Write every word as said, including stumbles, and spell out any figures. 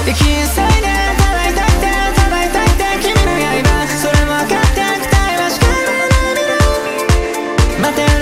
できんさいで叩いたくて叩いたくて君の刃それも分かって期待はしかないの待て